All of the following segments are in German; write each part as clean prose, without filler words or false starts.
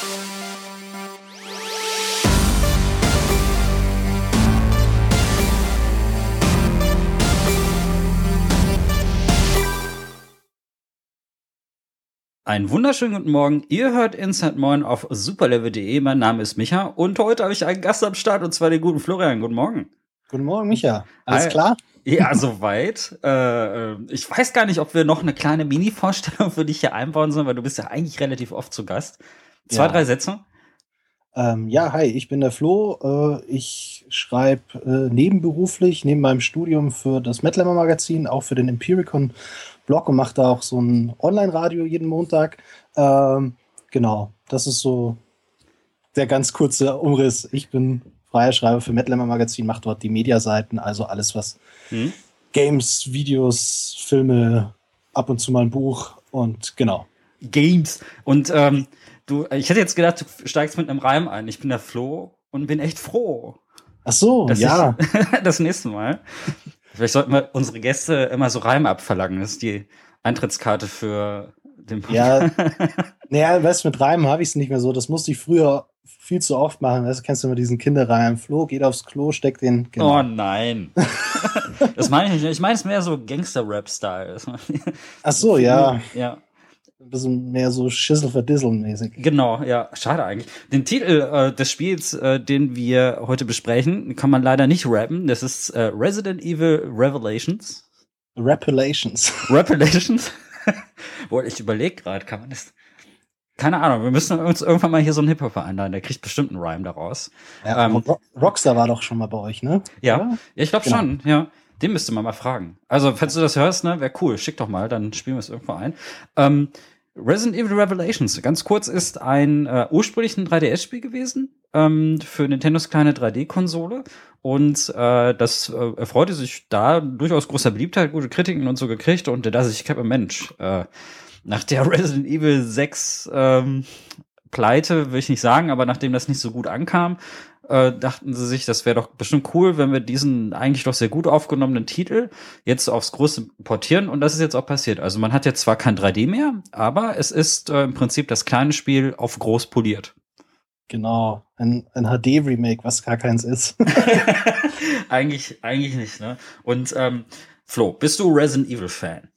Einen wunderschönen guten Morgen. Ihr hört Inside Moin auf superlevel.de. Mein Name ist Micha und heute habe ich einen Gast am Start und zwar den guten Florian. Guten Morgen. Guten Morgen, Micha. Alles klar? Ja, soweit. Ich weiß gar nicht, ob wir noch eine kleine Mini-Vorstellung für dich hier einbauen sollen, weil du bist ja eigentlich relativ oft zu Gast. Zwei, drei Sätze? Ja, hi, ich bin der Flo. Ich schreibe nebenberuflich, neben meinem Studium für das Metal Hammer Magazin, auch für den Empiricon-Blog und mache da auch so ein Online-Radio jeden Montag. Genau, das ist so der ganz kurze Umriss. Ich bin freier Schreiber für Metal Hammer Magazin, mache dort die Mediaseiten, also alles, was Games, Videos, Filme, ab und zu mal ein Buch und genau. Games. Und ich hätte jetzt gedacht, du steigst mit einem Reim ein. Ich bin der Flo und bin echt froh. Ach so, ja. Das nächste Mal. Vielleicht sollten wir unsere Gäste immer so Reime abverlangen. Das ist die Eintrittskarte für den Podcast. Ja, naja, weißt du, mit Reimen habe ich es nicht mehr so. Das musste ich früher viel zu oft machen. Weißt du, kennst du immer diesen Kinderreim? Flo geht aufs Klo, steckt den. Genau. Oh nein. Das meine ich nicht. Ich meine es mehr so Gangster-Rap-Style. Ach so, ja. Ja. Ein bisschen mehr so Schissel-verdissel-mäßig. Genau, ja, schade eigentlich. Den Titel des Spiels, den wir heute besprechen, kann man leider nicht rappen. Das ist Resident Evil Revelations. Revelations. Boah, ich überlege gerade, kann man das... Keine Ahnung, wir müssen uns irgendwann mal hier so einen Hip-Hop einladen, der kriegt bestimmt einen Rhyme daraus. Ja, Rockstar war doch schon mal bei euch, ne? Ja, ich glaube schon, ja. Den müsste man mal fragen. Also, falls du das hörst, ne, wäre cool. Schick doch mal, dann spielen wir es irgendwo ein. Resident Evil Revelations, ganz kurz, ist ein ursprünglich ein 3DS-Spiel gewesen für Nintendos kleine 3D-Konsole. Und das erfreute sich da durchaus großer Beliebtheit, gute Kritiken und so gekriegt. Und da ich habe, Mensch, nach der Resident Evil 6 Pleite, will ich nicht sagen, aber nachdem das nicht so gut ankam, dachten sie sich, das wäre doch bestimmt cool, wenn wir diesen eigentlich doch sehr gut aufgenommenen Titel jetzt aufs Große portieren. Und das ist jetzt auch passiert. Also man hat jetzt zwar kein 3D mehr, aber es ist im Prinzip das kleine Spiel auf groß poliert. Genau, ein HD-Remake, was gar keins ist. Eigentlich nicht, ne? Und Flo, bist du Resident Evil-Fan?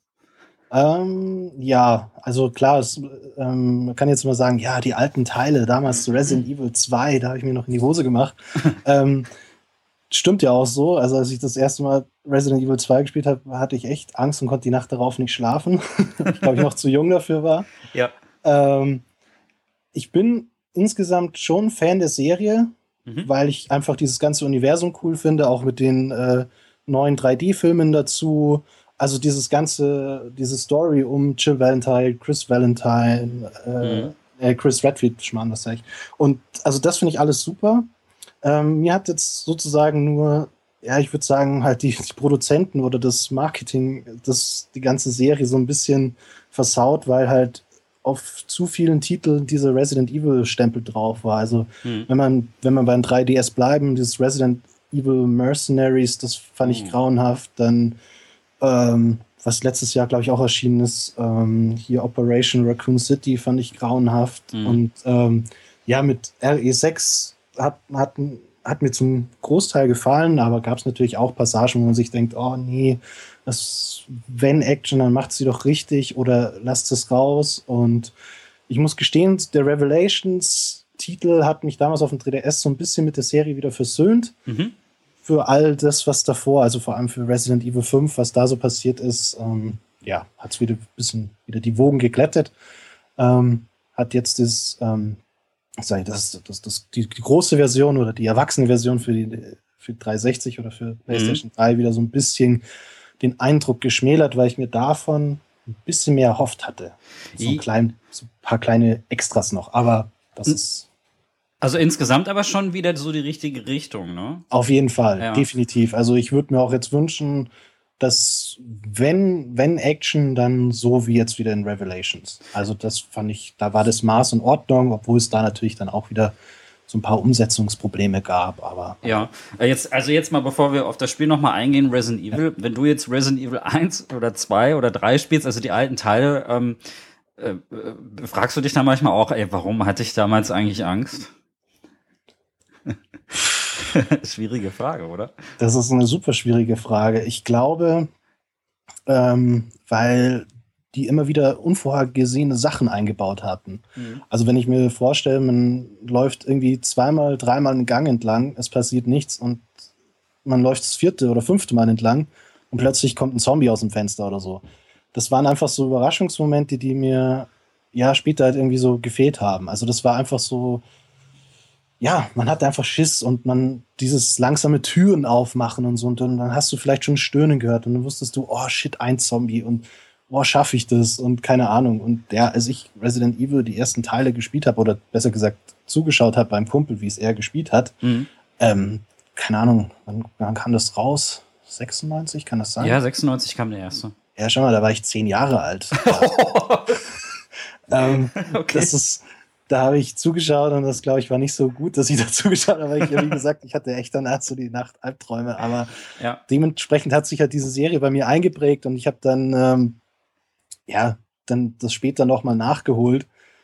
Ja, also klar, man kann jetzt mal sagen, ja, die alten Teile, damals Resident Evil 2, da habe ich mir noch in die Hose gemacht. Stimmt ja auch so. Also als ich das erste Mal Resident Evil 2 gespielt habe, hatte ich echt Angst und konnte die Nacht darauf nicht schlafen. Ich glaube, ich noch zu jung dafür war. Ja. Ich bin insgesamt schon Fan der Serie, weil ich einfach dieses ganze Universum cool finde, auch mit den neuen 3D-Filmen dazu. Also diese Story um Jill Valentine, Chris Valentine, Chris Redfield, Schmarrn, was sag ich. Und also das finde ich alles super. Mir hat jetzt sozusagen nur, ja, ich würde sagen, halt die Produzenten oder das Marketing, die ganze Serie so ein bisschen versaut, weil halt auf zu vielen Titeln dieser Resident Evil Stempel drauf war. Also wenn man beim 3DS bleiben, dieses Resident Evil Mercenaries, das fand ich grauenhaft. Dann was letztes Jahr, glaube ich, auch erschienen ist, hier Operation Raccoon City fand ich grauenhaft. Und ja, mit RE6 hat mir zum Großteil gefallen, aber gab es natürlich auch Passagen, wo man sich denkt, oh nee, wenn Action, dann macht sie doch richtig oder lasst es raus. Und ich muss gestehen, der Revelations-Titel hat mich damals auf dem 3DS so ein bisschen mit der Serie wieder versöhnt. Für all das, was davor, also vor allem für Resident Evil 5, was da so passiert ist, ja, hat es wieder ein bisschen die Wogen geglättet. Hat jetzt die große Version oder die erwachsene Version für 360 oder für PlayStation 3 wieder so ein bisschen den Eindruck geschmälert, weil ich mir davon ein bisschen mehr erhofft hatte. So ein paar kleine Extras noch, aber das ist... Also insgesamt aber schon wieder so die richtige Richtung, ne? Auf jeden Fall, ja. Definitiv. Also ich würde mir auch jetzt wünschen, dass wenn Action, dann so wie jetzt wieder in Revelations. Also das fand ich, da war das Maß in Ordnung, obwohl es da natürlich dann auch wieder so ein paar Umsetzungsprobleme gab, aber... Ja, jetzt mal, bevor wir auf das Spiel nochmal eingehen, Resident Evil, wenn du jetzt Resident Evil 1 oder 2 oder 3 spielst, also die alten Teile, Fragst du dich dann manchmal auch, warum hatte ich damals eigentlich Angst? Schwierige Frage, oder? Das ist eine super schwierige Frage. Ich glaube, weil die immer wieder unvorhergesehene Sachen eingebaut hatten. Mhm. Also wenn ich mir vorstelle, man läuft irgendwie zweimal, dreimal einen Gang entlang, es passiert nichts und man läuft das 4. oder 5. Mal entlang und plötzlich kommt ein Zombie aus dem Fenster oder so. Das waren einfach so Überraschungsmomente, die mir ja später halt irgendwie so gefehlt haben. Also das war einfach so, ja, man hatte einfach Schiss und man dieses langsame Türen aufmachen und so und dann hast du vielleicht schon Stöhnen gehört und dann wusstest du, oh shit, ein Zombie und oh, schaffe ich das und keine Ahnung. Und ja, als ich Resident Evil die ersten Teile gespielt habe oder besser gesagt zugeschaut habe beim Kumpel, wie es er gespielt hat, keine Ahnung, wann kam das raus? 96, kann das sein? Ja, 96 kam der erste. Ja, schau mal, da war ich 10 Jahre alt. Okay. Da habe ich zugeschaut und das, glaube ich, war nicht so gut, dass ich da zugeschaut habe, weil ich, wie gesagt, ich hatte echt danach so die Nacht Albträume, aber dementsprechend hat sich halt diese Serie bei mir eingeprägt und ich habe dann, dann das später nochmal nachgeholt.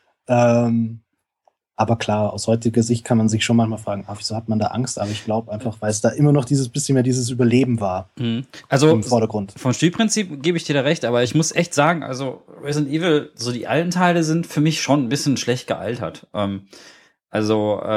Aber klar, aus heutiger Sicht kann man sich schon manchmal fragen, wieso hat man da Angst? Aber ich glaube einfach, weil es da immer noch dieses bisschen mehr dieses Überleben war. Also im Vordergrund. Vom Spielprinzip gebe ich dir da recht, aber ich muss echt sagen, also Resident Evil, so die alten Teile sind für mich schon ein bisschen schlecht gealtert. Das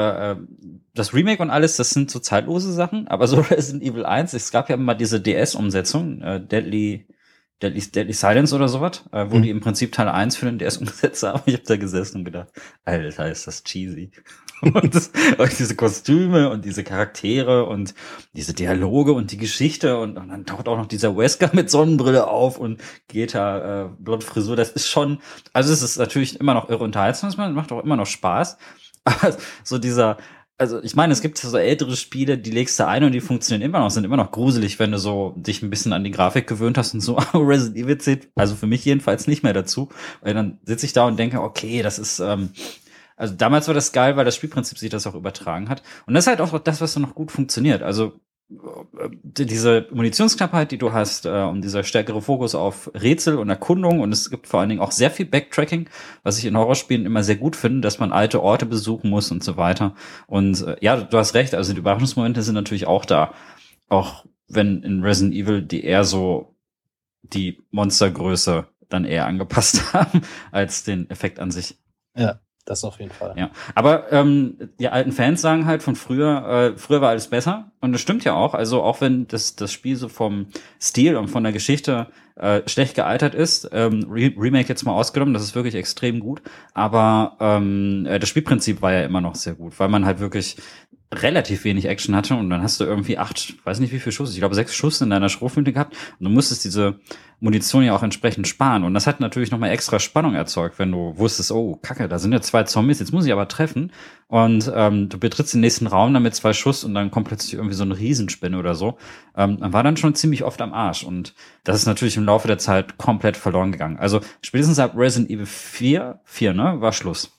Remake und alles, das sind so zeitlose Sachen, aber so Resident Evil 1, es gab ja mal diese DS-Umsetzung, Deadly Silence oder sowas, wo die im Prinzip Teil 1 für den DS umgesetzt haben. Ich habe da gesessen und gedacht, Alter, ist das cheesy. Und diese Kostüme und diese Charaktere und diese Dialoge und die Geschichte und dann taucht auch noch dieser Wesker mit Sonnenbrille auf und geht da Blondfrisur. Das ist schon, also es ist natürlich immer noch irre unterhaltsam, macht auch immer noch Spaß. Aber so also ich meine, es gibt so ältere Spiele, die legst du ein und die funktionieren immer noch, sind immer noch gruselig, wenn du so dich ein bisschen an die Grafik gewöhnt hast und so. Resident Evil zählt, also für mich jedenfalls nicht mehr dazu, weil dann sitze ich da und denke, okay, das ist, also damals war das geil, weil das Spielprinzip sich das auch übertragen hat. Und das ist halt auch das, was so noch gut funktioniert. Also diese Munitionsknappheit, die du hast, und dieser stärkere Fokus auf Rätsel und Erkundung und es gibt vor allen Dingen auch sehr viel Backtracking, was ich in Horrorspielen immer sehr gut finde, dass man alte Orte besuchen muss und so weiter. Und ja, du hast recht, also die Überraschungsmomente sind natürlich auch da. Auch wenn in Resident Evil die eher so die Monstergröße dann eher angepasst haben als den Effekt an sich. Ja. Das auf jeden Fall. Ja, aber die alten Fans sagen halt von früher war alles besser. Und das stimmt ja auch. Also auch wenn das Spiel so vom Stil und von der Geschichte schlecht gealtert ist, Remake jetzt mal ausgenommen, das ist wirklich extrem gut. Aber das Spielprinzip war ja immer noch sehr gut, weil man halt wirklich relativ wenig Action hatte und dann hast du irgendwie 8, weiß nicht wie viel Schuss, ich glaube 6 Schuss in deiner Schrotflinte gehabt und du musstest diese Munition ja auch entsprechend sparen und das hat natürlich nochmal extra Spannung erzeugt, wenn du wusstest, oh Kacke, da sind ja 2 Zombies, jetzt muss ich aber treffen und du betrittst den nächsten Raum dann mit 2 Schuss und dann kommt plötzlich irgendwie so eine Riesenspinne oder so, man war dann schon ziemlich oft am Arsch und das ist natürlich im Laufe der Zeit komplett verloren gegangen. Also spätestens ab Resident Evil 4, ne, war Schluss.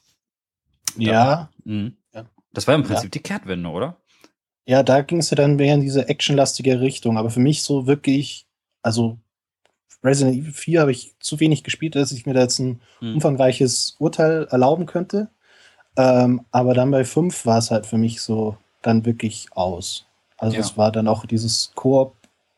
Ja. Das war im Prinzip die Kehrtwende, oder? Ja, da ging es ja dann mehr in diese actionlastige Richtung. Aber für mich so wirklich, also Resident Evil 4 habe ich zu wenig gespielt, dass ich mir da jetzt ein umfangreiches Urteil erlauben könnte. Aber dann bei 5 war es halt für mich so dann wirklich aus. Also es war dann auch dieses Koop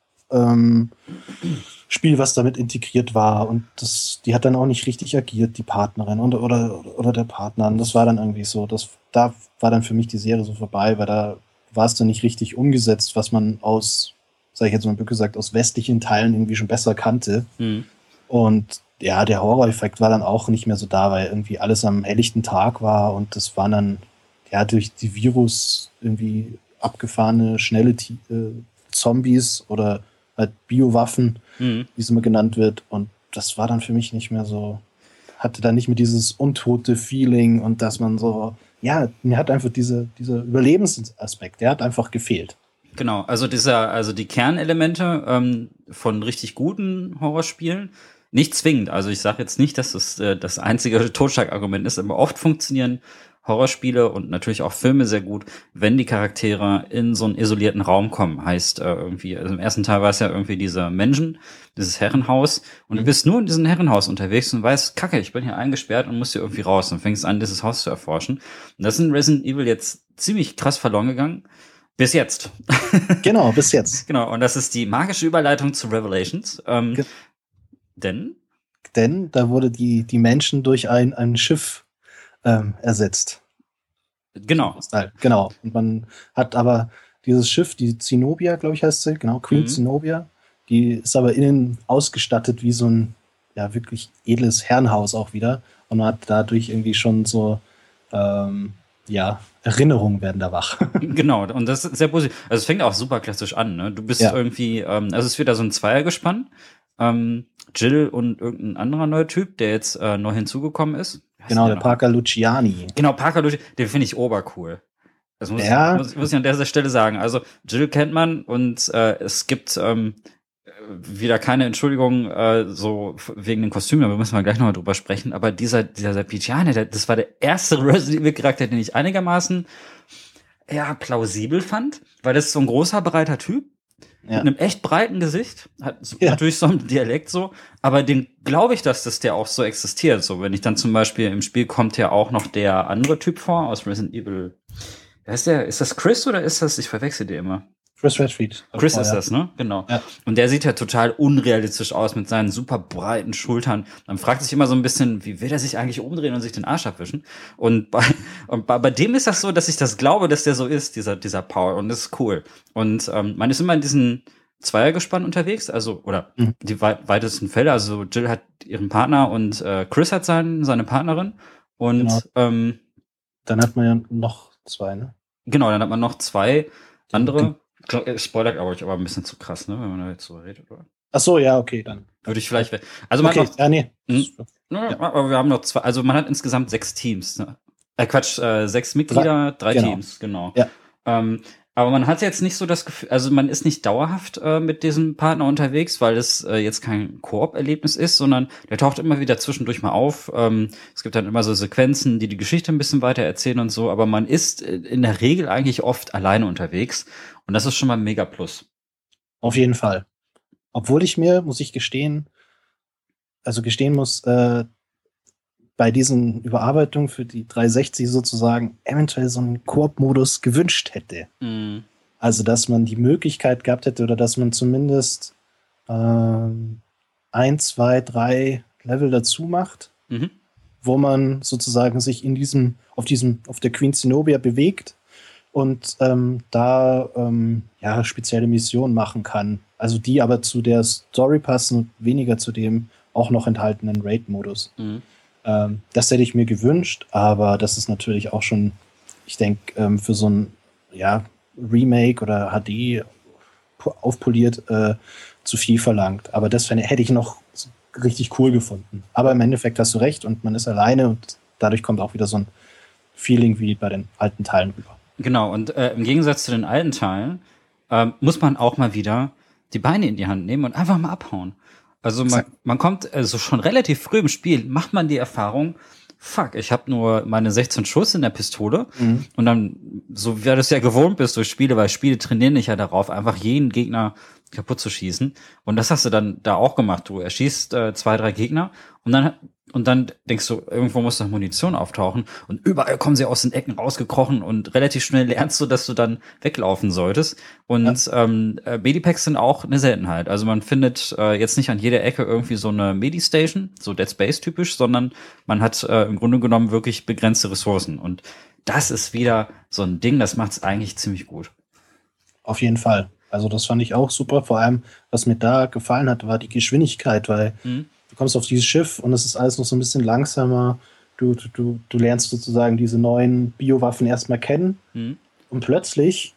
Spiel, was damit integriert war und die hat dann auch nicht richtig agiert, die Partnerin oder der Partner. Und das war dann irgendwie so, da war dann für mich die Serie so vorbei, weil da war es dann nicht richtig umgesetzt, was man aus, sag ich jetzt mal gesagt, aus westlichen Teilen irgendwie schon besser kannte. Und ja, der Horror-Effekt war dann auch nicht mehr so da, weil irgendwie alles am helllichten Tag war und das waren dann ja durch die Virus irgendwie abgefahrene, schnelle Zombies oder halt Biowaffen, wie es immer genannt wird. Und das war dann für mich nicht mehr so, hatte dann nicht mehr dieses untote Feeling und dass man so, ja, mir hat einfach dieser Überlebensaspekt, der hat einfach gefehlt. Genau, also die Kernelemente von richtig guten Horrorspielen, nicht zwingend. Also ich sage jetzt nicht, dass das einzige Totschlagargument ist, aber oft funktionieren Horrorspiele und natürlich auch Filme sehr gut, wenn die Charaktere in so einen isolierten Raum kommen. Heißt irgendwie, also im ersten Teil war es ja irgendwie dieser Menschen, dieses Herrenhaus und du bist nur in diesem Herrenhaus unterwegs und weißt, Kacke, ich bin hier eingesperrt und muss hier irgendwie raus und fängst an, dieses Haus zu erforschen. Und das ist in Resident Evil jetzt ziemlich krass verloren gegangen. Bis jetzt. Genau, bis jetzt. Genau, und das ist die magische Überleitung zu Revelations. Denn da wurde die Menschen durch ein Schiff ersetzt. Genau. Genau. Und man hat aber dieses Schiff, die Zenobia, glaube ich, heißt sie, genau, Queen Zenobia, die ist aber innen ausgestattet wie so ein ja wirklich edles Herrenhaus auch wieder. Und man hat dadurch irgendwie schon so Erinnerungen werden da wach. Genau, und das ist sehr positiv. Also es fängt auch super klassisch an, ne? Du bist irgendwie, also es ist wieder so ein Zweiergespann. Jill und irgendein anderer neuer Typ, der jetzt neu hinzugekommen ist. Genau, der Parker Luciani. Genau, Parker Luciani, den finde ich obercool. Das muss ich an der Stelle sagen. Also Jill kennt man und es gibt wieder keine Entschuldigung so wegen den Kostümen, da müssen wir gleich nochmal drüber sprechen, aber dieser Pigiane, das war der erste Resident Evil Charakter, den ich einigermaßen plausibel fand, weil das ist so ein großer, breiter Typ mit einem echt breiten Gesicht, hat natürlich so einen Dialekt so, aber den glaube ich, dass der auch so existiert. So, wenn ich dann zum Beispiel im Spiel kommt ja auch noch der andere Typ vor aus Resident Evil. Wer ist der? Ist das Chris oder ist das? Ich verwechsel die immer. Chris Redfield. Chris ist das, ne? Genau. Ja. Und der sieht ja total unrealistisch aus mit seinen super breiten Schultern. Man fragt sich immer so ein bisschen, wie will er sich eigentlich umdrehen und sich den Arsch abwischen? Und bei dem ist das so, dass ich das glaube, dass der so ist, dieser Paul. Und das ist cool. Und man ist immer in diesen Zweiergespann unterwegs, also, oder die weitesten Fälle. Also Jill hat ihren Partner und Chris hat seine Partnerin. Und dann hat man ja noch zwei, ne? Genau, dann hat man noch zwei andere. Spoiler, glaube ich, aber ein bisschen zu krass, ne, wenn man da jetzt so redet, oder? Ach so, ja, okay, dann. Würde ich vielleicht. Also man hat noch, aber wir haben noch zwei, also man hat insgesamt 6 Teams, ne? 6 Mitglieder, 3 Teams, genau. Ja. Aber man hat jetzt nicht so das Gefühl, also man ist nicht dauerhaft mit diesem Partner unterwegs, weil es jetzt kein Koop-Erlebnis ist, sondern der taucht immer wieder zwischendurch mal auf. Es gibt dann immer so Sequenzen, die Geschichte ein bisschen weiter erzählen und so, aber man ist in der Regel eigentlich oft alleine unterwegs und das ist schon mal ein Mega Plus. Auf jeden Fall. Obwohl ich mir, muss ich gestehen muss, bei diesen Überarbeitungen für die 360 sozusagen eventuell so einen Koop-Modus gewünscht hätte. Mhm. Also, dass man die Möglichkeit gehabt hätte oder dass man zumindest 1, 2, 3 Level dazu macht, wo man sozusagen sich auf der Queen Zenobia bewegt und spezielle Missionen machen kann. Also die aber zu der Story passen und weniger zu dem auch noch enthaltenen Raid-Modus. Mhm. Das hätte ich mir gewünscht, aber das ist natürlich auch schon, ich denke, für so ein Remake oder HD aufpoliert zu viel verlangt. Aber das hätte ich noch richtig cool gefunden. Aber im Endeffekt hast du recht und man ist alleine und dadurch kommt auch wieder so ein Feeling wie bei den alten Teilen rüber. Genau, und im Gegensatz zu den alten Teilen muss man auch mal wieder die Beine in die Hand nehmen und einfach mal abhauen. Also man kommt also schon relativ früh im Spiel, macht man die Erfahrung, fuck, ich habe nur meine 16 Schuss in der Pistole und dann, so wie du es ja gewohnt bist durch Spiele, weil Spiele trainieren dich ja darauf, einfach jeden Gegner kaputt zu schießen und das hast du dann da auch gemacht, du erschießt 2, 3 Gegner und dann denkst du, irgendwo muss noch Munition auftauchen und überall kommen sie aus den Ecken rausgekrochen und relativ schnell lernst du, dass du dann weglaufen solltest. Und Medipacks sind auch eine Seltenheit. Also man findet jetzt nicht an jeder Ecke irgendwie so eine Medi-Station, so Dead Space typisch, sondern man hat im Grunde genommen wirklich begrenzte Ressourcen. Und das ist wieder so ein Ding, das macht es eigentlich ziemlich gut. Auf jeden Fall. Also das fand ich auch super. Vor allem, was mir da gefallen hat, war die Geschwindigkeit, weil du kommst auf dieses Schiff und es ist alles noch so ein bisschen langsamer. Du lernst sozusagen diese neuen Biowaffen erstmal kennen und plötzlich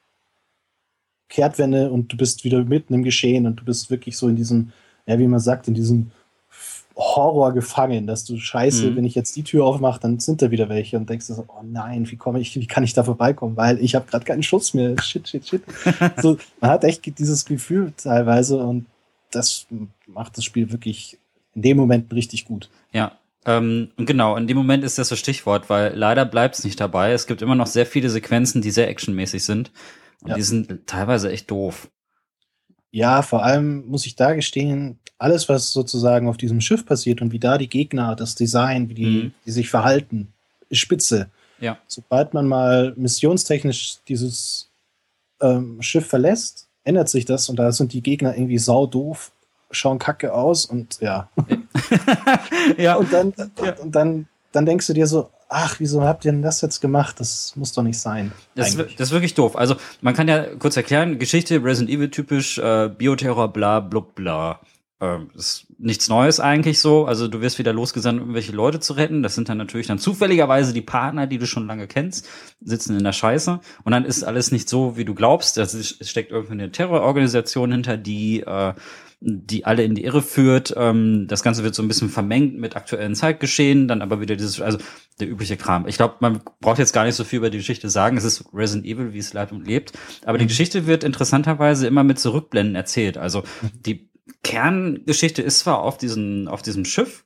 Kehrtwende und du bist wieder mitten im Geschehen und du bist wirklich so in diesem, wie man sagt, in diesem Horror gefangen, dass du scheiße, wenn ich jetzt die Tür aufmache, dann sind da wieder welche und denkst du so, oh nein, wie kann ich da vorbeikommen, weil ich habe gerade keinen Schuss mehr. Shit. So, man hat echt dieses Gefühl teilweise und das macht das Spiel wirklich in dem Moment richtig gut. Ja, Und genau, in dem Moment ist das Stichwort, weil leider bleibt es nicht dabei. Es gibt immer noch sehr viele Sequenzen, die sehr actionmäßig sind. Und die sind teilweise echt doof. Ja, vor allem muss ich da gestehen, alles, was sozusagen auf diesem Schiff passiert und wie da die Gegner, das Design, wie die sich verhalten, ist spitze. Ja. Sobald man mal missionstechnisch dieses Schiff verlässt, ändert sich das und da sind die Gegner irgendwie saudoof, schauen kacke aus und ja. Ja. Und dann denkst du dir so, ach, wieso habt ihr denn das jetzt gemacht? Das muss doch nicht sein. Das ist wirklich doof. Also man kann ja kurz erklären, Geschichte, Resident Evil typisch, Bioterror, bla, blub, bla. Ist nichts Neues eigentlich so. Also du wirst wieder losgesandt, irgendwelche Leute zu retten. Das sind dann natürlich dann zufälligerweise die Partner, die du schon lange kennst, sitzen in der Scheiße. Und dann ist alles nicht so, wie du glaubst. Es steckt irgendwie eine Terrororganisation hinter, die alle in die Irre führt. Das Ganze wird so ein bisschen vermengt mit aktuellen Zeitgeschehen, dann aber wieder also der übliche Kram. Ich glaube, man braucht jetzt gar nicht so viel über die Geschichte sagen. Es ist Resident Evil, wie es lebt und lebt. Aber die Geschichte wird interessanterweise immer mit Zurückblenden erzählt. Also die Kerngeschichte ist zwar auf diesem Schiff,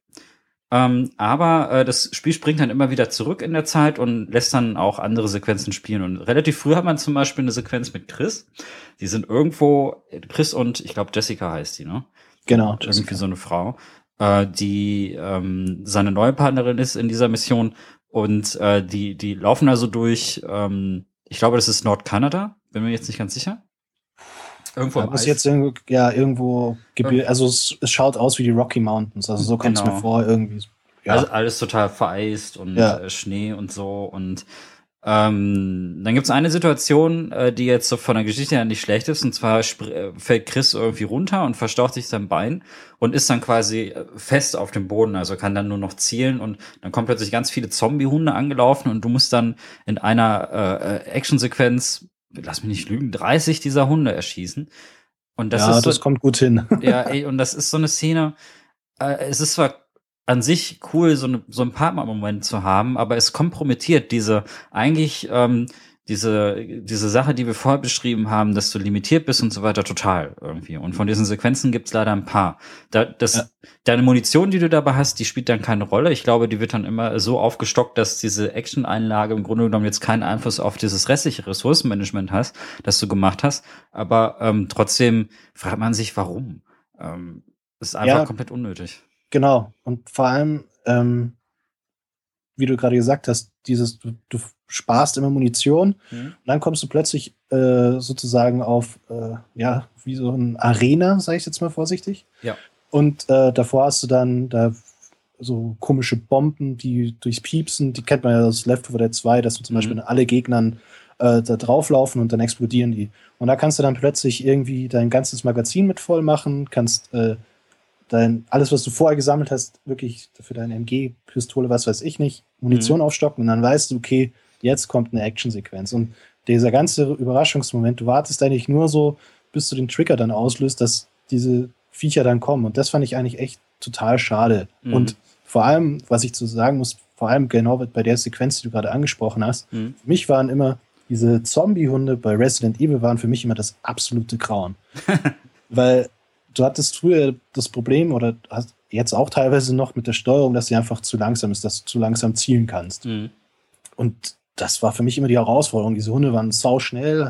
aber das Spiel springt dann immer wieder zurück in der Zeit und lässt dann auch andere Sequenzen spielen. Und relativ früh hat man zum Beispiel eine Sequenz mit Chris. Die sind irgendwo, Chris und ich glaube Jessica heißt die, ne? Genau. Irgendwie so eine Frau, die seine neue Partnerin ist in dieser Mission. Und die laufen also durch, ich glaube, das ist Nordkanada, bin mir jetzt nicht ganz sicher. Irgendwo da muss jetzt irgendwo also es schaut aus wie die Rocky Mountains, also so kommt es mir vor irgendwie. Ja. Also alles total vereist und Schnee und so und dann gibt's eine Situation, die jetzt so von der Geschichte her nicht schlecht ist, und zwar fällt Chris irgendwie runter und verstaucht sich sein Bein und ist dann quasi fest auf dem Boden, also kann dann nur noch zielen und dann kommen plötzlich ganz viele Zombie-Hunde angelaufen und du musst dann in einer Actionsequenz, lass mich nicht lügen, 30 dieser Hunde erschießen. Und das kommt gut hin. Ja, ey, und das ist so eine Szene, es ist zwar an sich cool, so ein Partner-Moment zu haben, aber es kompromittiert diese Sache, die wir vorher beschrieben haben, dass du limitiert bist und so weiter, total irgendwie. Und von diesen Sequenzen gibt's leider ein paar. Deine Munition, die du dabei hast, die spielt dann keine Rolle. Ich glaube, die wird dann immer so aufgestockt, dass diese Action-Einlage im Grunde genommen jetzt keinen Einfluss auf dieses restliche Ressourcenmanagement hast, das du gemacht hast. Aber trotzdem fragt man sich, warum. Ist einfach komplett unnötig. Genau. Und vor allem, wie du gerade gesagt hast, du sparst immer Munition und dann kommst du plötzlich sozusagen auf wie so eine Arena, sage ich jetzt mal vorsichtig. Ja. Und davor hast du dann da so komische Bomben, die durchs Piepsen, die kennt man ja aus Left 4 Dead 2, dass du zum Beispiel alle Gegnern da drauflaufen und dann explodieren die. Und da kannst du dann plötzlich irgendwie dein ganzes Magazin mit voll machen, kannst alles, was du vorher gesammelt hast, wirklich für deine MG-Pistole, was weiß ich nicht, Munition aufstocken und dann weißt du, okay, jetzt kommt eine Actionsequenz. Und dieser ganze Überraschungsmoment, du wartest eigentlich nur so, bis du den Trigger dann auslöst, dass diese Viecher dann kommen. Und das fand ich eigentlich echt total schade. Und vor allem, was ich zu sagen muss, vor allem genau bei der Sequenz, die du gerade angesprochen hast, für mich waren immer diese Zombie-Hunde bei Resident Evil waren für mich immer das absolute Grauen. Weil du hattest früher das Problem oder hast jetzt auch teilweise noch mit der Steuerung, dass sie einfach zu langsam ist, dass du zu langsam zielen kannst. Und das war für mich immer die Herausforderung. Diese Hunde waren sauschnell,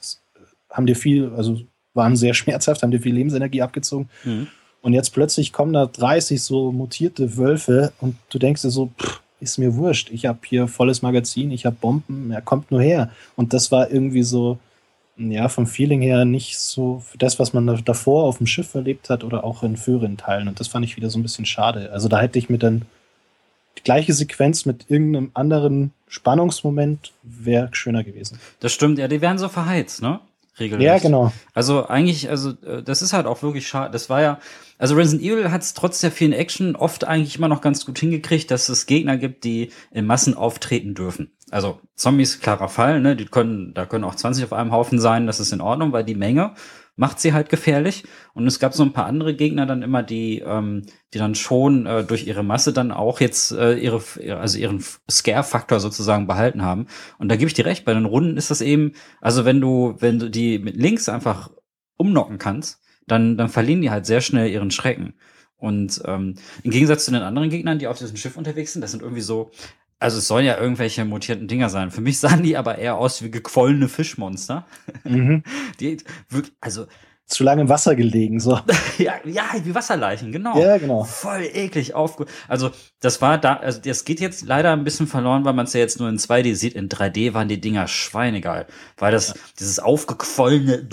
waren sehr schmerzhaft, haben dir viel Lebensenergie abgezogen. Und jetzt plötzlich kommen da 30 so mutierte Wölfe und du denkst dir so, ist mir wurscht. Ich habe hier volles Magazin, ich habe Bomben, er kommt nur her. Und das war irgendwie so, ja, vom Feeling her nicht so das, was man davor auf dem Schiff erlebt hat oder auch in früheren Teilen. Und das fand ich wieder so ein bisschen schade. Also da hätte ich mir dann die gleiche Sequenz mit irgendeinem anderen Spannungsmoment wäre schöner gewesen. Das stimmt, ja, die werden so verheizt, ne? Regelrecht. Ja, genau. Also eigentlich, das ist halt auch wirklich schade. Das war ja, also Resident Evil hat es trotz der vielen Action oft eigentlich immer noch ganz gut hingekriegt, dass es Gegner gibt, die in Massen auftreten dürfen. Also Zombies, klarer Fall, ne? Da können auch 20 auf einem Haufen sein, das ist in Ordnung, weil die Menge macht sie halt gefährlich. Und es gab so ein paar andere Gegner dann immer, die dann schon durch ihre Masse dann auch jetzt ihren Scare-Faktor sozusagen behalten haben. Und da gebe ich dir recht, bei den Runden ist das eben, also wenn du die mit links einfach umnocken kannst, dann verlieren die halt sehr schnell ihren Schrecken. Und im Gegensatz zu den anderen Gegnern, die auf diesem Schiff unterwegs sind, das sind irgendwie so, also es sollen ja irgendwelche mutierten Dinger sein. Für mich sahen die aber eher aus wie gequollene Fischmonster. Mhm. Die wirklich, also Zu lange im Wasser gelegen, so. ja, wie Wasserleichen, genau. Ja, genau. Voll eklig also das war da, also das geht jetzt leider ein bisschen verloren, weil man es ja jetzt nur in 2D sieht. In 3D waren die Dinger schweinegeil, weil dieses aufgequollene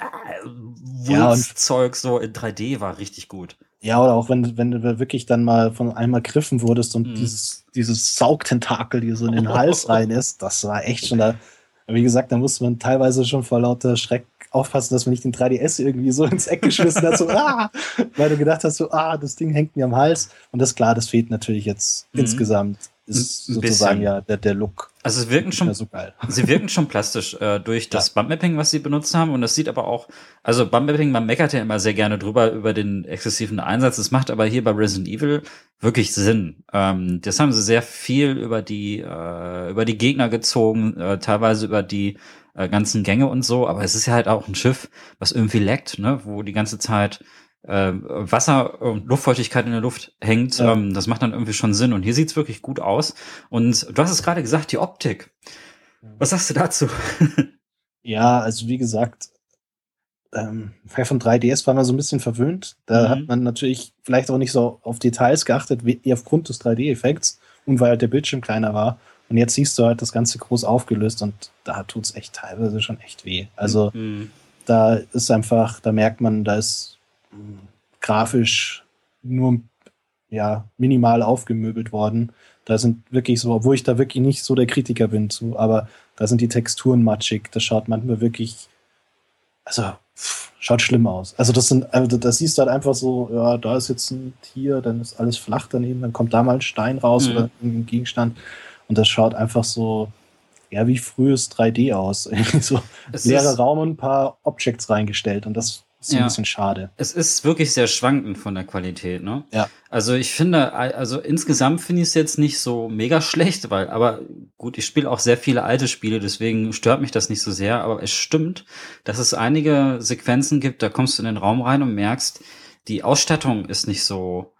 Wulstzeug so in 3D war richtig gut. Ja, oder auch wenn du wirklich dann mal von einmal griffen wurdest und dieses Saugtentakel dir so in den Hals rein ist, das war echt schon da. Wie gesagt, da musste man teilweise schon vor lauter Schreck aufpassen, dass man nicht den 3DS irgendwie so ins Eck geschmissen hat, so, weil du gedacht hast, so, das Ding hängt mir am Hals. Und das ist klar, das fehlt natürlich jetzt insgesamt. Ist sozusagen ja der Look. Also sie wirken schon plastisch durch das Bumpmapping, was sie benutzt haben. Und das sieht aber auch, also Bumpmapping, man meckert ja immer sehr gerne drüber über den exzessiven Einsatz. Das macht aber hier bei Resident Evil wirklich Sinn. Das haben sie sehr viel über die Gegner gezogen, teilweise über die ganzen Gänge und so. Aber es ist ja halt auch ein Schiff, was irgendwie leckt, ne, wo die ganze Zeit Wasser und Luftfeuchtigkeit in der Luft hängt, das macht dann irgendwie schon Sinn. Und hier sieht's wirklich gut aus. Und du hast es gerade gesagt, die Optik. Was sagst du dazu? Ja, also wie gesagt, von 3DS war man so ein bisschen verwöhnt. Da hat man natürlich vielleicht auch nicht so auf Details geachtet, wie aufgrund des 3D-Effekts und weil halt der Bildschirm kleiner war. Und jetzt siehst du halt das Ganze groß aufgelöst und da tut's echt teilweise schon echt weh. Also da ist einfach, da merkt man, da ist grafisch nur minimal aufgemöbelt worden. Da sind wirklich so, obwohl ich da wirklich nicht so der Kritiker bin zu, aber da sind die Texturen matschig. Das schaut manchmal wirklich, also schaut schlimm aus. Also das siehst du halt einfach so, ja, da ist jetzt ein Tier, dann ist alles flach daneben, dann kommt da mal ein Stein raus oder ein Gegenstand und das schaut einfach so, ja, wie frühes 3D aus. So leerer Raum und ein paar Objects reingestellt und das ist ein bisschen schade. Es ist wirklich sehr schwankend von der Qualität, ne? Ja. Also ich finde, insgesamt finde ich es jetzt nicht so mega schlecht, aber gut, ich spiele auch sehr viele alte Spiele, deswegen stört mich das nicht so sehr, aber es stimmt, dass es einige Sequenzen gibt, da kommst du in den Raum rein und merkst, die Ausstattung ist nicht so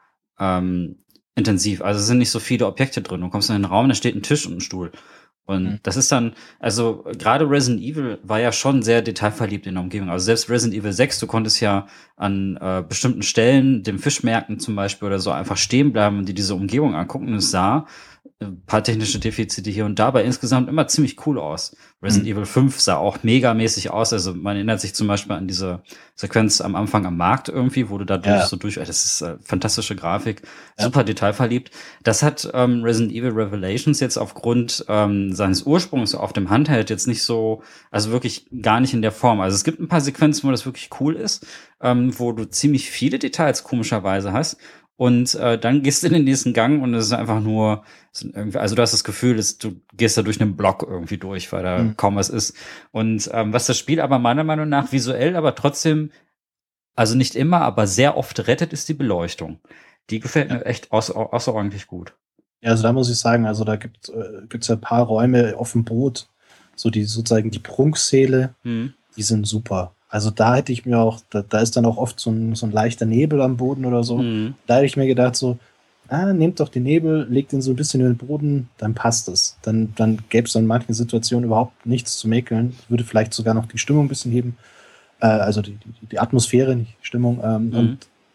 intensiv, also es sind nicht so viele Objekte drin. Du kommst in den Raum, da steht ein Tisch und ein Stuhl. Und das ist dann, also gerade Resident Evil war ja schon sehr detailverliebt in der Umgebung. Also selbst Resident Evil 6, du konntest ja an bestimmten Stellen, dem Fischmärkten zum Beispiel oder so, einfach stehen bleiben und dir diese Umgebung angucken. Und es sah ein paar technische Defizite hier und da, aber insgesamt immer ziemlich cool aus. Resident Evil 5 sah auch megamäßig aus. Also man erinnert sich zum Beispiel an diese Sequenz am Anfang am Markt irgendwie, wo du da das ist fantastische Grafik, super detailverliebt. Das hat Resident Evil Revelations jetzt aufgrund seines Ursprungs auf dem Handheld jetzt nicht so, also wirklich gar nicht in der Form. Also es gibt ein paar Sequenzen, wo das wirklich cool ist, wo du ziemlich viele Details komischerweise hast. Und dann gehst du in den nächsten Gang und es ist einfach nur, also du hast das Gefühl, du gehst da durch einen Block irgendwie durch, weil da kaum was ist. Und was das Spiel aber meiner Meinung nach visuell aber trotzdem, also nicht immer, aber sehr oft rettet, ist die Beleuchtung. Die gefällt mir echt außerordentlich gut. Ja, also da muss ich sagen, also da gibt's ja ein paar Räume auf dem Boot, so die sozusagen die Prunksäle, die sind super. Also da hätte ich mir auch, da ist dann auch oft so ein leichter Nebel am Boden oder so. Da hätte ich mir gedacht so, nehmt doch den Nebel, legt ihn so ein bisschen in den Boden, dann passt es. Dann gäbe es in manchen Situationen überhaupt nichts zu mäkeln. Würde vielleicht sogar noch die Stimmung ein bisschen heben. Also die Atmosphäre, nicht die Stimmung.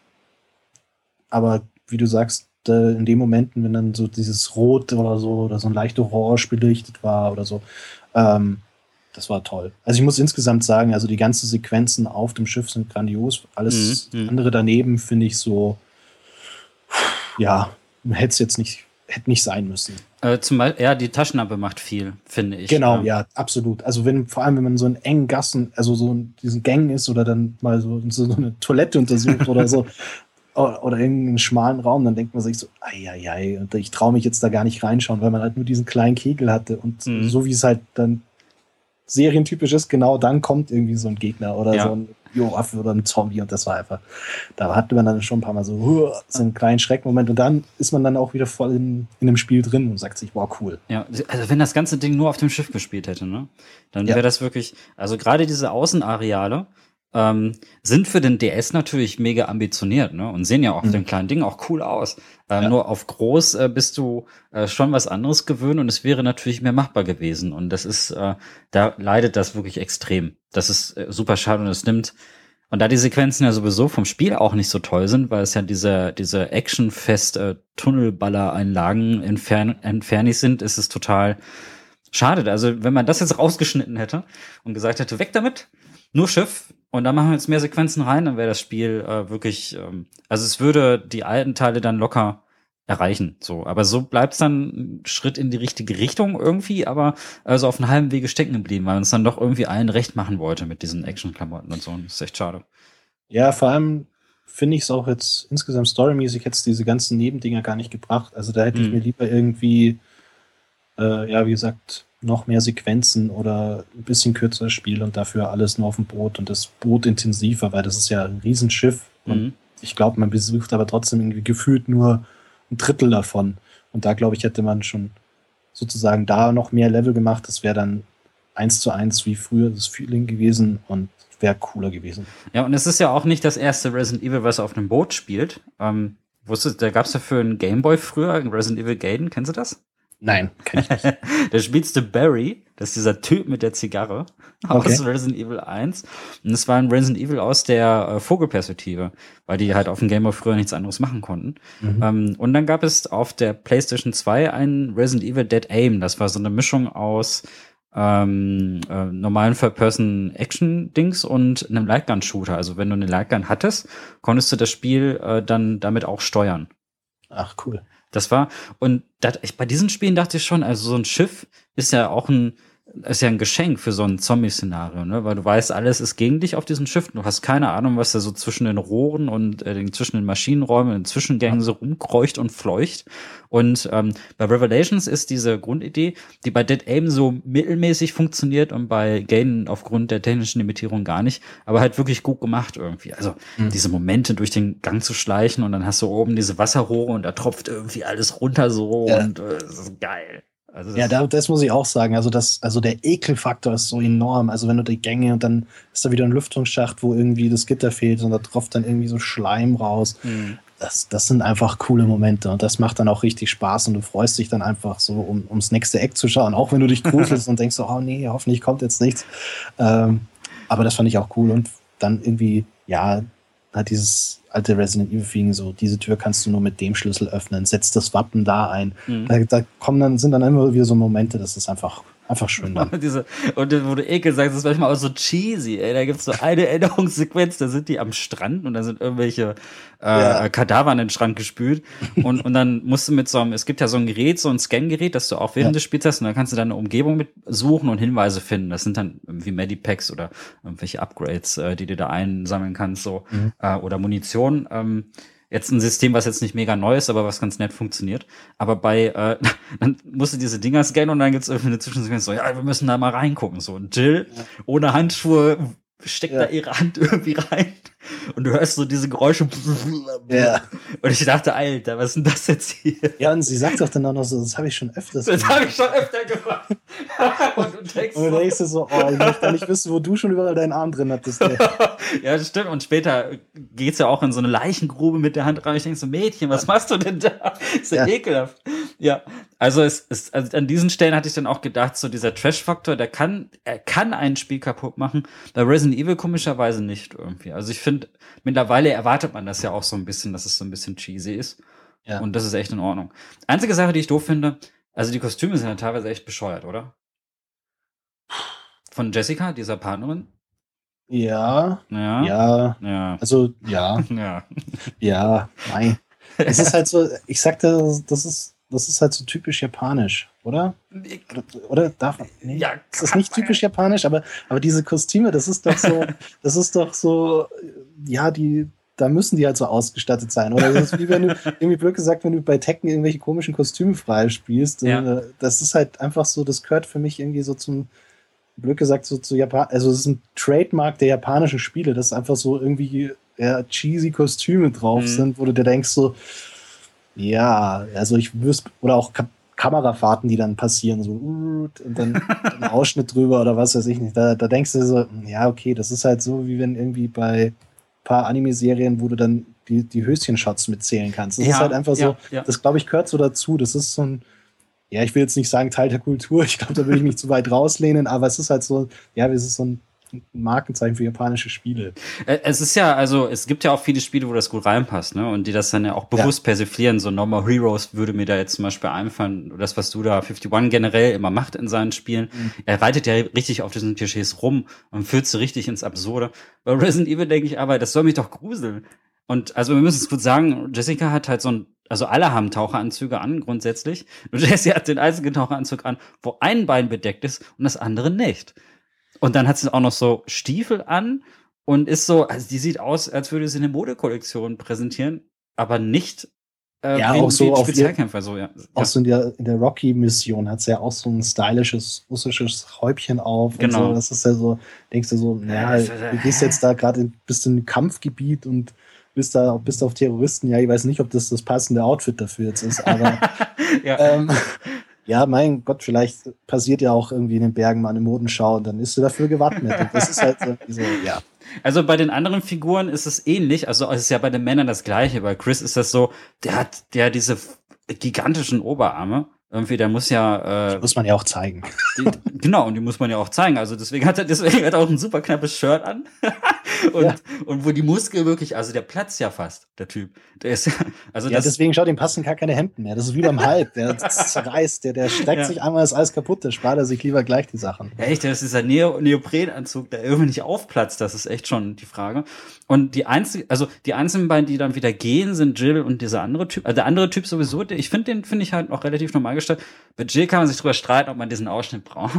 Aber wie du sagst, in den Momenten, wenn dann so dieses Rot oder so ein leichter Orange beleuchtet war oder so, das war toll. Also ich muss insgesamt sagen, also die ganzen Sequenzen auf dem Schiff sind grandios. Alles andere daneben finde ich so, ja, hätte nicht sein müssen. Zum Beispiel, die Taschenlampe macht viel, finde ich. Genau, ja, absolut. Also vor allem, wenn man so in engen Gassen, also so in diesen Gängen ist oder dann mal so eine Toilette untersucht oder so, oder in einen schmalen Raum, dann denkt man sich so, und ich traue mich jetzt da gar nicht reinschauen, weil man halt nur diesen kleinen Kegel hatte und so wie es halt dann serientypisch ist, genau dann kommt irgendwie so ein Gegner oder so ein Affe oder ein Zombie und das war einfach, da hatte man dann schon ein paar Mal so einen kleinen Schreckmoment und dann ist man dann auch wieder voll in einem Spiel drin und sagt sich, wow, cool. Ja, also wenn das ganze Ding nur auf dem Schiff gespielt hätte, ne, dann wäre das wirklich, also gerade diese Außenareale, sind für den DS natürlich mega ambitioniert, ne? Und sehen ja auch auf dem kleinen Ding auch cool aus. Nur auf groß bist du schon was anderes gewöhnt und es wäre natürlich mehr machbar gewesen. Und das ist, da leidet das wirklich extrem. Das ist super schade und es nimmt. Und da die Sequenzen ja sowieso vom Spiel auch nicht so toll sind, weil es ja diese Actionfest Tunnelballer-Einlagen entfernig sind, ist es total schade. Also wenn man das jetzt rausgeschnitten hätte und gesagt hätte, weg damit, nur Schiff und dann machen wir jetzt mehr Sequenzen rein, dann wäre das Spiel wirklich, also es würde die alten Teile dann locker erreichen. So, aber so bleibt es dann ein Schritt in die richtige Richtung irgendwie, aber also auf einem halben Wege stecken geblieben, weil man es dann doch irgendwie allen recht machen wollte mit diesen Action-Klamotten und so. Und das ist echt schade. Ja, vor allem finde ich es auch jetzt insgesamt storymäßig jetzt diese ganzen Nebendinger gar nicht gebracht. Also da hätte ich mir lieber irgendwie, wie gesagt, noch mehr Sequenzen oder ein bisschen kürzeres Spiel und dafür alles nur auf dem Boot und das Boot intensiver, weil das ist ja ein Riesenschiff und ich glaube, man besucht aber trotzdem irgendwie gefühlt nur ein Drittel davon. Und da, glaube ich, hätte man schon sozusagen da noch mehr Level gemacht. Das wäre dann 1:1 wie früher das Feeling gewesen und wäre cooler gewesen. Ja, und es ist ja auch nicht das erste Resident Evil, was auf einem Boot spielt. Wusstest, da gab es ja für einen Gameboy früher, Resident Evil Gaiden, kennst du das? Nein, kenn ich nicht. Da spielst du Barry, das ist dieser Typ mit der Zigarre aus Resident Evil 1. Und es war ein Resident Evil aus der Vogelperspektive, weil die halt auf dem Game Boy früher nichts anderes machen konnten. Und dann gab es auf der PlayStation 2 ein Resident Evil Dead Aim. Das war so eine Mischung aus normalen Third-Person-Action-Dings und einem Lightgun-Shooter. Also wenn du eine Lightgun hattest, konntest du das Spiel dann damit auch steuern. Ach, cool. Das war, und bei diesen Spielen dachte ich schon, also so ein Schiff ist ja auch ein Geschenk für so ein Zombie-Szenario, ne? Weil du weißt, alles ist gegen dich auf diesem Schiff. Du hast keine Ahnung, was da so zwischen den Rohren und zwischen den Maschinenräumen und den Zwischengängen so rumkreucht und fleucht. Und bei Revelations ist diese Grundidee, die bei Dead Aim so mittelmäßig funktioniert und bei Gaiden aufgrund der technischen Limitierung gar nicht, aber halt wirklich gut gemacht irgendwie. Also diese Momente durch den Gang zu schleichen und dann hast du oben diese Wasserrohre und da tropft irgendwie alles runter so und das ist geil. Also das muss ich auch sagen. Also der Ekelfaktor ist so enorm. Also wenn du die Gänge und dann ist da wieder ein Lüftungsschacht, wo irgendwie das Gitter fehlt und da tropft dann irgendwie so Schleim raus. Das sind einfach coole Momente und das macht dann auch richtig Spaß und du freust dich dann einfach so, ums nächste Eck zu schauen, auch wenn du dich gruselst und denkst so, oh nee, hoffentlich kommt jetzt nichts. Aber das fand ich auch cool und dann irgendwie, hat dieses alte Resident Evil Feeling so, diese Tür kannst du nur mit dem Schlüssel öffnen, setzt das Wappen da ein. Sind dann immer wieder so Momente, das ist einfach schön. Dann. Und wo du Ekel sagst, das ist manchmal auch so cheesy, ey. Da gibt's so eine Erinnerungssequenz, da sind die am Strand und da sind irgendwelche Kadaver in den Schrank gespült. Und dann musst du es gibt ja so ein Gerät, so ein Scan-Gerät, das du auch während des Spiels hast und dann kannst du deine Umgebung mit suchen und Hinweise finden. Das sind dann irgendwie Medipacks oder irgendwelche Upgrades, die du da einsammeln kannst, so, oder Munition. Jetzt ein System, was jetzt nicht mega neu ist, aber was ganz nett funktioniert. Aber dann musst du diese Dinger scannen und dann gibt's irgendwie eine Zwischensequenz so, wir müssen da mal reingucken. So, und Jill ohne Handschuhe steckt da ihre Hand irgendwie rein und du hörst so diese Geräusche. Ja. Und ich dachte, Alter, was ist denn das jetzt hier? Ja, und sie sagt doch dann auch noch so, das habe ich schon öfters gemacht. Und du denkst dir so, ich möchte nicht wissen, wo du schon überall deinen Arm drin hattest. Ja, das stimmt. Und später geht's ja auch in so eine Leichengrube mit der Hand rein. Ich denke so, Mädchen, was machst du denn da? Ist ja ekelhaft. Ja, also an diesen Stellen hatte ich dann auch gedacht, so dieser Trash-Faktor, er kann ein Spiel kaputt machen. Bei Resident Evil komischerweise nicht irgendwie. Also ich finde, mittlerweile erwartet man das ja auch so ein bisschen, dass es so ein bisschen cheesy ist. Ja. Und das ist echt in Ordnung. Einzige Sache, die ich doof finde, also die Kostüme sind ja teilweise echt bescheuert, oder? Von Jessica, dieser Partnerin? Ja. Also, ja. Ja, nein. Es ist halt so, ich sagte, das ist halt so typisch japanisch, oder? Oder darf man? Nee, ja, das ist nicht typisch japanisch, aber diese Kostüme, das ist doch so, da müssen die halt so ausgestattet sein. Oder das ist wie wenn du, irgendwie blöd gesagt, wenn du bei Tekken irgendwelche komischen Kostüme frei spielst. Das ist halt einfach so, das gehört für mich irgendwie so zum, blöd gesagt, so zu Japan. Also es ist ein Trademark der japanischen Spiele, dass einfach so irgendwie cheesy Kostüme drauf sind, wo du dir denkst so, ja, also ich wüsste, oder auch Kamerafahrten, die dann passieren, so und dann ein Ausschnitt drüber oder was weiß ich nicht. Da denkst du so, ja, okay, das ist halt so, wie wenn irgendwie bei ein paar Anime-Serien, wo du dann die Höschenshots mitzählen kannst. Das ist halt einfach so, das glaube ich gehört so dazu. Das ist so ein, ja, ich will jetzt nicht sagen Teil der Kultur, ich glaube, da würde ich mich zu weit rauslehnen, aber es ist halt so, ja, es ist so ein Markenzeichen für japanische Spiele. Es ist ja, also es gibt ja auch viele Spiele, wo das gut reinpasst, ne? Und die das dann ja auch bewusst persiflieren. So No More Heroes würde mir da jetzt zum Beispiel einfallen, das, was du da 51 generell immer macht in seinen Spielen. Er reitet ja richtig auf diesen Klischees rum und führt sie richtig ins Absurde. Bei Resident Evil denke ich aber, das soll mich doch gruseln. Und also wir müssen es gut sagen, Jessica hat halt also alle haben Taucheranzüge an, grundsätzlich. Und Jessie hat den einzigen Taucheranzug an, wo ein Bein bedeckt ist und das andere nicht. Und dann hat sie auch noch so Stiefel an und ist so, also die sieht aus, als würde sie eine Modekollektion präsentieren, aber nicht auch so wie Spezialkämpfer. Auch so in der Rocky-Mission hat sie ja auch so ein stylisches russisches Häubchen auf. Genau. Und so. Das ist ja so, denkst du so, du gehst jetzt da gerade, bist in ein Kampfgebiet und bist auf Terroristen. Ja, ich weiß nicht, ob das passende Outfit dafür jetzt ist, aber ja, mein Gott, vielleicht passiert ja auch irgendwie in den Bergen mal eine Modenschau und dann ist du dafür gewappnet. Und das ist halt so, ja. Also bei den anderen Figuren ist es ähnlich. Also es ist ja bei den Männern das Gleiche. Bei Chris ist das so, der hat diese gigantischen Oberarme. Irgendwie, der muss ja. Die muss man ja auch zeigen. Genau, und die muss man ja auch zeigen. Also deswegen hat er auch ein super knappes Shirt an. Und wo die Muskeln wirklich, also der platzt ja fast, der Typ. Der ist also deswegen schaut ihm passen gar keine Hemden mehr. Das ist wie beim Hulk, der zerreißt, der streckt sich einmal, ist alles kaputt, der spart er sich lieber gleich die Sachen. Ja, echt, das ist dieser Neoprenanzug, der irgendwie nicht aufplatzt, das ist echt schon die Frage. Und die einzigen beiden, die dann wieder gehen, sind Jill und dieser andere Typ. Also der andere Typ sowieso, ich finde ich halt noch relativ normal gestellt. Mit Jill kann man sich drüber streiten, ob man diesen Ausschnitt braucht.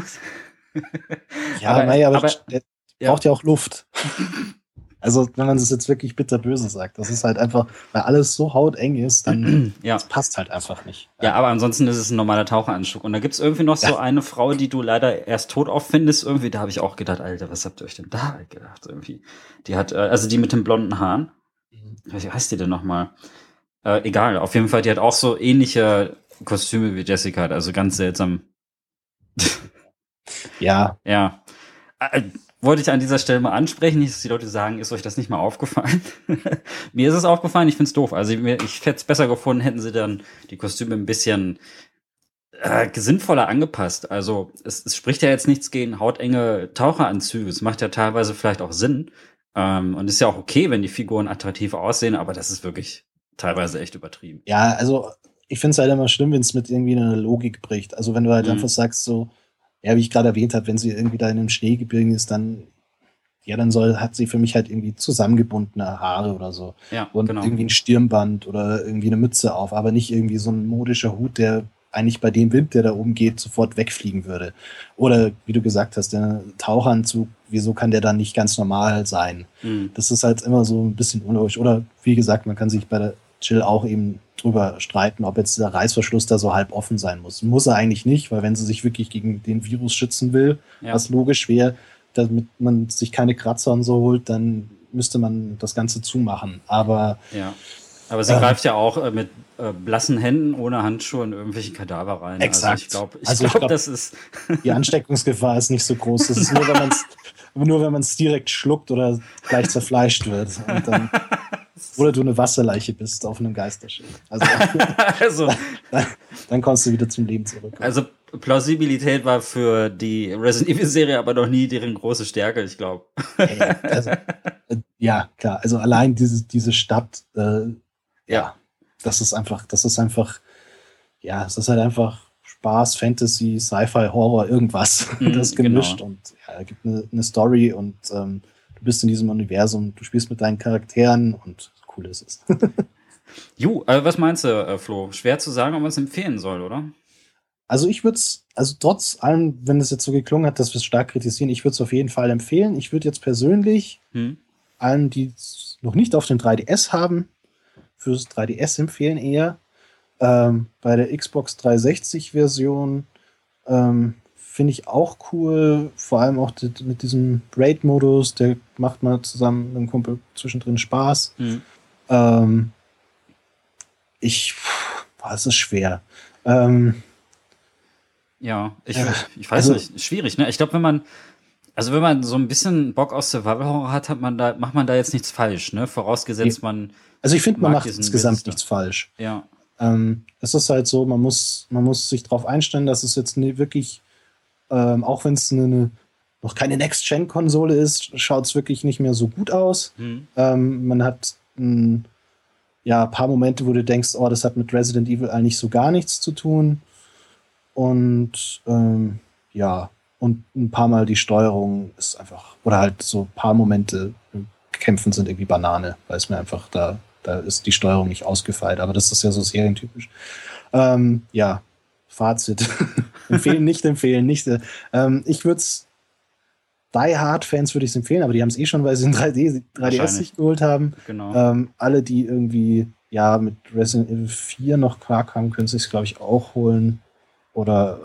Ja, aber der braucht ja auch Luft. Also, wenn man das jetzt wirklich bitterböse sagt, das ist halt einfach, weil alles so hauteng ist, dann das passt halt einfach nicht. Ja, aber ansonsten ist es ein normaler Taucheranzug. Und da gibt's irgendwie noch so eine Frau, die du leider erst tot auffindest. Irgendwie, da habe ich auch gedacht, Alter, was habt ihr euch denn da gedacht? Irgendwie. Die hat, also die mit den blonden Haaren. Wie heißt die denn nochmal? Egal, auf jeden Fall, die hat auch so ähnliche Kostüme wie Jessica, also ganz seltsam. Ja. Ja. Wollte ich an dieser Stelle mal ansprechen, nicht, dass die Leute sagen, ist euch das nicht mal aufgefallen? Mir ist es aufgefallen, ich find's doof. Also ich hätte es besser gefunden, hätten sie dann die Kostüme ein bisschen sinnvoller angepasst. Also es spricht ja jetzt nichts gegen hautenge Taucheranzüge. Es macht ja teilweise vielleicht auch Sinn. Und ist ja auch okay, wenn die Figuren attraktiv aussehen, aber das ist wirklich teilweise echt übertrieben. Ja, also ich finde es halt immer schlimm, wenn es mit irgendwie einer Logik bricht. Also wenn du halt einfach sagst so, ja, wie ich gerade erwähnt habe, wenn sie irgendwie da in einem Schneegebirge ist, dann hat sie für mich halt irgendwie zusammengebundene Haare oder so. Ja, und irgendwie ein Stirnband oder irgendwie eine Mütze auf, aber nicht irgendwie so ein modischer Hut, der eigentlich bei dem Wind, der da oben geht, sofort wegfliegen würde. Oder wie du gesagt hast, der Taucheranzug, wieso kann der dann nicht ganz normal sein? Das ist halt immer so ein bisschen unlogisch. Oder wie gesagt, man kann sich bei der Jill auch eben drüber streiten, ob jetzt der Reißverschluss da so halb offen sein muss. Muss er eigentlich nicht, weil wenn sie sich wirklich gegen den Virus schützen will, was logisch wäre, damit man sich keine Kratzer und so holt, dann müsste man das Ganze zumachen. Aber sie greift ja auch mit blassen Händen ohne Handschuhe in irgendwelche Kadaver rein. Exakt. Also ich glaube, das ist die Ansteckungsgefahr ist nicht so groß. Das ist nur, wenn man es direkt schluckt oder gleich zerfleischt wird. Und dann oder du eine Wasserleiche bist auf einem Geisterschiff. Also dann kommst du wieder zum Leben zurück. Also Plausibilität war für die Resident Evil Serie aber noch nie deren große Stärke, ich glaube. Ja, klar. Also allein diese Stadt, das ist halt einfach Spaß, Fantasy, Sci-Fi, Horror, irgendwas. Das gemischt und gibt eine Story und du bist in diesem Universum, du spielst mit deinen Charakteren und cool ist es. Was meinst du, Flo? Schwer zu sagen, ob man es empfehlen soll, oder? Also ich würde es, trotz allem, wenn es jetzt so geklungen hat, dass wir es stark kritisieren, ich würde es auf jeden Fall empfehlen. Ich würde jetzt persönlich allen, die es noch nicht auf dem 3DS haben, fürs 3DS empfehlen eher. Bei der Xbox 360-Version finde ich auch cool, vor allem auch mit diesem Raid-Modus, der macht mal zusammen mit dem Kumpel zwischendrin Spaß. Es ist schwer. Ja, ich weiß nicht. Schwierig, ne? Ich glaube, wenn man so ein bisschen Bock auf Survival Horror hat, macht man da jetzt nichts falsch, ne? Vorausgesetzt man. Also ich finde, man macht insgesamt nichts falsch. Ja. Es ist halt so, man muss sich darauf einstellen, dass es jetzt wirklich, auch wenn es noch keine Next-Gen-Konsole ist, schaut es wirklich nicht mehr so gut aus. Man hat ein paar Momente, wo du denkst, oh, das hat mit Resident Evil eigentlich so gar nichts zu tun. Und und ein paar Mal die Steuerung ist einfach, oder halt so ein paar Momente kämpfen sind irgendwie Banane, weil es mir einfach, da ist die Steuerung nicht ausgefeilt, aber das ist ja so serientypisch. Fazit. Empfehlen, nicht empfehlen, nicht. Ich würde es Die Hard-Fans würde ich es empfehlen, aber die haben es schon, weil sie ein 3DS sich geholt haben. Genau. Alle, die irgendwie mit Resident Evil 4 noch klarkamen, können sich es, glaube ich, auch holen. Oder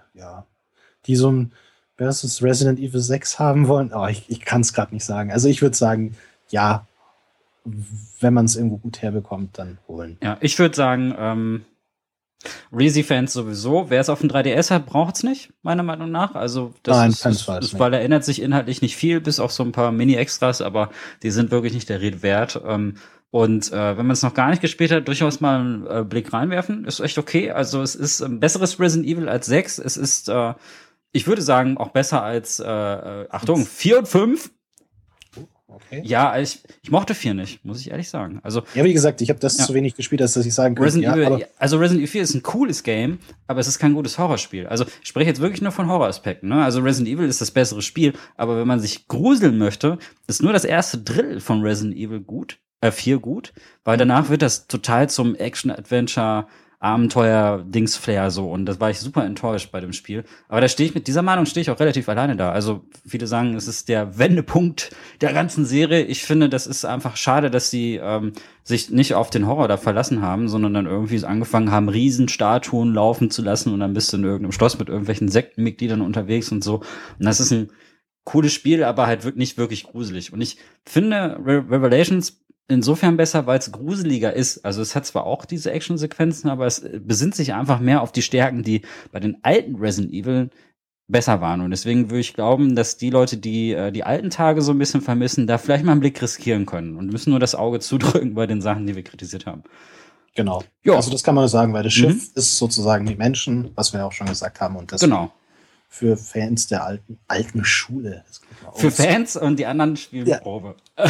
die so ein versus Resident Evil 6 haben wollen. Aber ich kann es gerade nicht sagen. Also ich würde sagen, ja, wenn man es irgendwo gut herbekommt, dann holen. Ja, ich würde sagen, Resi-Fans sowieso. Wer es auf dem 3DS hat, braucht es nicht, meiner Meinung nach. Also das ist, weil er ändert sich inhaltlich nicht viel, bis auf so ein paar Mini-Extras, aber die sind wirklich nicht der Rede wert. Und wenn man es noch gar nicht gespielt hat, durchaus mal einen Blick reinwerfen. Ist echt okay. Also es ist ein besseres Resident Evil als 6. Es ist, ich würde sagen, auch besser als, Achtung, 4 und 5. Okay. Ja, ich mochte 4 nicht, muss ich ehrlich sagen. Also, ja, wie gesagt, ich habe das zu wenig gespielt, als dass ich sagen könnte. Resident Evil 4 ist ein cooles Game, aber es ist kein gutes Horrorspiel. Also ich spreche jetzt wirklich nur von Horroraspekten. Ne? Also Resident Evil ist das bessere Spiel, aber wenn man sich gruseln möchte, ist nur das erste Drittel von Resident Evil 4 gut, weil danach wird das total zum Action-Adventure Abenteuer-Dings-Flair so, und das war ich super enttäuscht bei dem Spiel. Aber mit dieser Meinung stehe ich auch relativ alleine da. Also viele sagen, es ist der Wendepunkt der ganzen Serie. Ich finde, das ist einfach schade, dass sie sich nicht auf den Horror da verlassen haben, sondern dann irgendwie angefangen haben, Riesenstatuen laufen zu lassen, und dann bist du in irgendeinem Schloss mit irgendwelchen Sektenmitgliedern unterwegs und so. Und das ist ein cooles Spiel, aber halt nicht wirklich gruselig. Und ich finde Revelations insofern besser, weil es gruseliger ist. Also es hat zwar auch diese Actionsequenzen, aber es besinnt sich einfach mehr auf die Stärken, die bei den alten Resident Evil besser waren. Und deswegen würde ich glauben, dass die Leute, die die alten Tage so ein bisschen vermissen, da vielleicht mal einen Blick riskieren können und müssen nur das Auge zudrücken bei den Sachen, die wir kritisiert haben. Genau. Jo. Also das kann man sagen, weil das Schiff ist sozusagen die Menschen, was wir auch schon gesagt haben. Und das für Fans der alten Schule. Für Fans, und die anderen spielen Probe.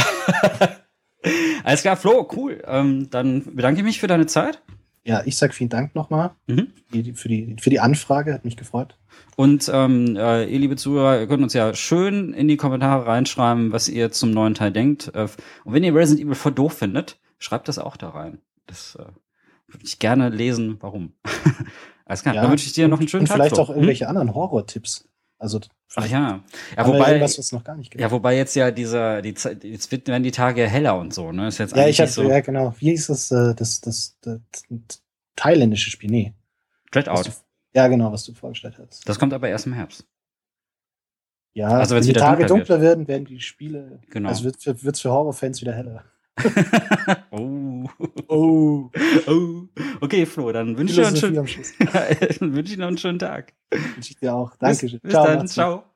Alles klar, Flo, cool. Dann bedanke ich mich für deine Zeit. Ja, ich sag vielen Dank nochmal für die Anfrage, hat mich gefreut. Und ihr, liebe Zuhörer, ihr könnt uns ja schön in die Kommentare reinschreiben, was ihr zum neuen Teil denkt. Und wenn ihr Resident Evil voll doof findet, schreibt das auch da rein. Das würde ich gerne lesen, warum. Alles klar, dann wünsche ich dir noch einen schönen Tag. Und vielleicht auch irgendwelche anderen Horror-Tipps. Also wobei was noch gar nicht gibt. Ja, wobei jetzt ja jetzt werden die Tage heller und so, ne? Ist jetzt genau. Wie hieß das thailändische Spiel? Nee. Dreadout. Ja, genau, was du vorgestellt hast. Das kommt aber erst im Herbst. Ja, also wenn die Tage dunkler werden die Spiele. Genau. Also wird's für Horrorfans wieder heller. Okay, Flo, dann wünsche ich dir noch einen schönen Tag. Wünsche ich dir auch. Danke. Bis dann. Ciao.